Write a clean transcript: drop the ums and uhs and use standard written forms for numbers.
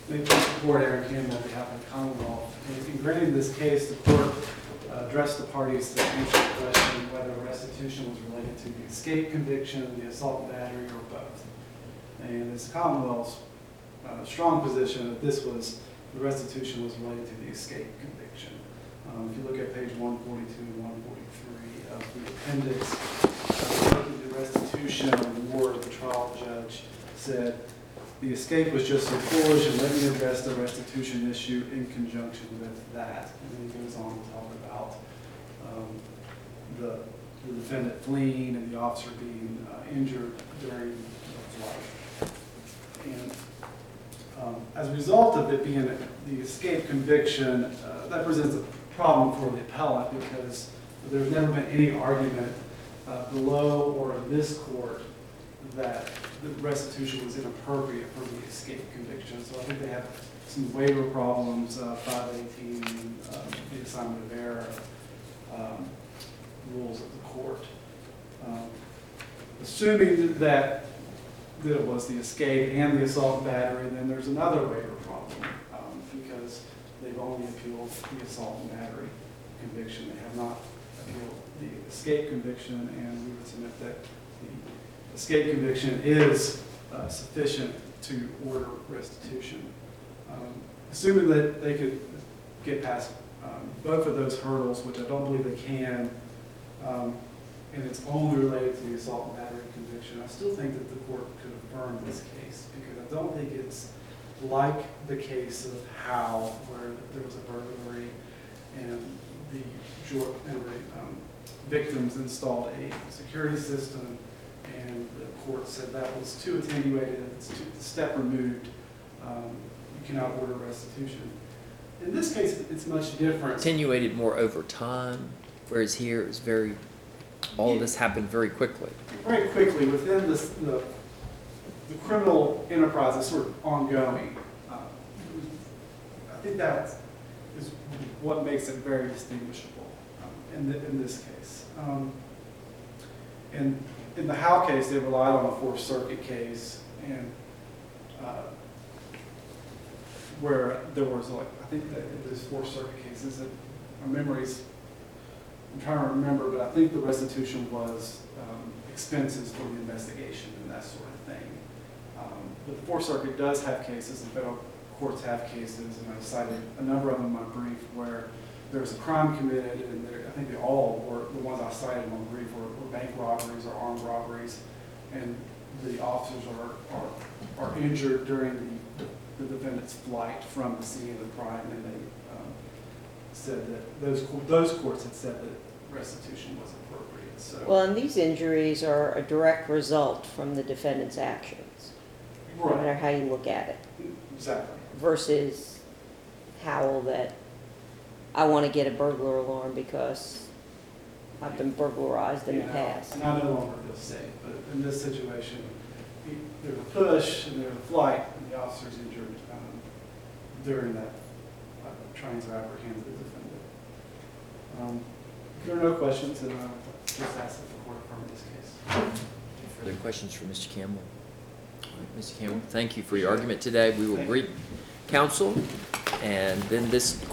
May it please the Court, Aaron Campbell on behalf of the Commonwealth. In granting this case, the Court addressed the parties to answer the question whether restitution was related to the escape conviction, the assault and battery, or both. And it's the Commonwealth's strong position that the restitution was related to the escape conviction. If you look at page 142 and 143 of the appendix, the restitution award, the trial judge said, the escape was just so foolish, and let me address the restitution issue in conjunction with that. And then he goes on to talk about the defendant fleeing and the officer being injured during the flight. And as a result of it being the escape conviction, that presents a problem for the appellant because there's never been any argument below or in this court that the restitution was inappropriate for the escape conviction. So I think they have some waiver problems, 518, the assignment of error rules of the court. Assuming that it was the escape and the assault and battery, then there's another waiver problem because they've only appealed the assault and battery conviction. They have not appealed the escape conviction, and we would submit that the escape conviction is sufficient to order restitution. Assuming that they could get past both of those hurdles, which I don't believe they can, and it's only related to the assault and battery conviction, I still think that the court could affirm this case because I don't think it's like the case of Howe, where there was a burglary and the victims installed a security system, and the court said that was too attenuated, it's too a step removed, you cannot order restitution. In this case, it's much different. Attenuated more over time, whereas here it was all of this happened very quickly. Very quickly, within the criminal enterprise is sort of ongoing. I think that is what makes it very distinguishable in this case. And in the Howe case, they relied on a Fourth Circuit case, and where there was I think that those Fourth Circuit cases, that my memories, I'm trying to remember, but I think the restitution was expenses for the investigation and that sort of thing. But the Fourth Circuit does have cases, and federal courts have cases, and I cited a number of them in my brief where there was a crime committed, and I think they all were, the ones I cited in my brief were bank robberies or armed robberies, and the officers are injured during the defendant's flight from the scene of the crime, and they said that those courts had said that restitution was appropriate. So, Well, and these injuries are a direct result from the defendant's actions, no matter right, how you look at it, exactly. versus Howell that I want to get a burglar alarm because I've been burglarized in the past. And I no longer feel safe, but in this situation, there's a push and there's a flight, and the officer's injured during that trying to apprehend the defendant. If there are no questions, then I'll just ask that the court affirm this case. Further questions for Mr. Campbell? All right, Mr. Campbell, thank you for your argument today. We will greet counsel, and then this